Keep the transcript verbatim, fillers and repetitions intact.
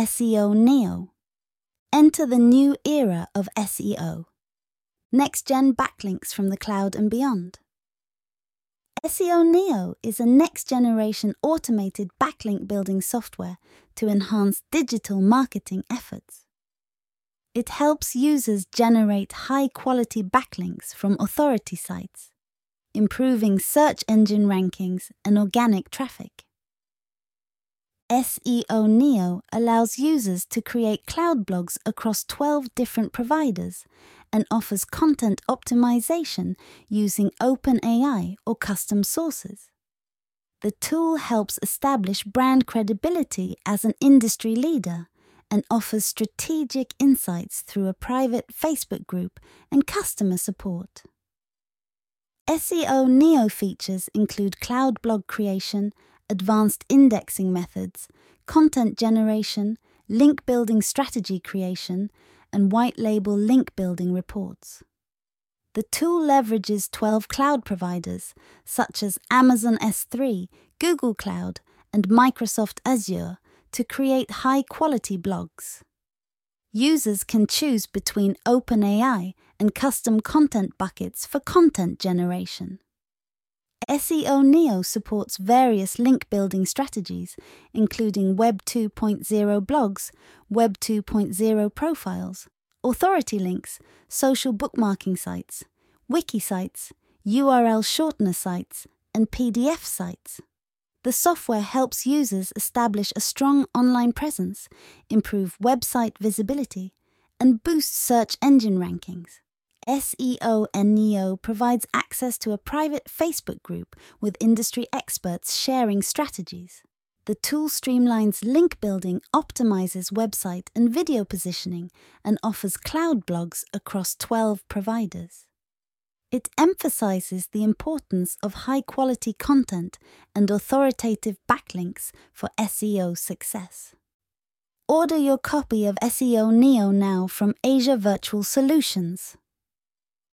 S E O Neo. Enter the new era of S E O. Next-gen backlinks from the cloud and beyond. S E O Neo is a next-generation automated backlink building software to enhance digital marketing efforts. It helps users generate high-quality backlinks from authority sites, improving search engine rankings and organic traffic. S E O Neo allows users to create cloud blogs across twelve different providers and offers content optimization using OpenAI or custom sources. The tool helps establish brand credibility as an industry leader and offers strategic insights through a private Facebook group and customer support. S E O Neo features include cloud blog creation, advanced indexing methods, content generation, link building strategy creation, and white label link building reports. The tool leverages twelve cloud providers such as Amazon S three, Google Cloud, and Microsoft Azure to create high-quality blogs. Users can choose between OpenAI and custom content buckets for content generation. S E O Neo supports various link building strategies, including Web two point oh blogs, Web two point oh profiles, authority links, social bookmarking sites, wiki sites, U R L shortener sites, and P D F sites. The software helps users establish a strong online presence, improve website visibility, and boost search engine rankings. S E O Neo provides access to a private Facebook group with industry experts sharing strategies. The tool streamlines link building, optimizes website and video positioning, and offers cloud blogs across twelve providers. It emphasizes the importance of high-quality content and authoritative backlinks for S E O success. Order your copy of S E O Neo now from Asia Virtual Solutions.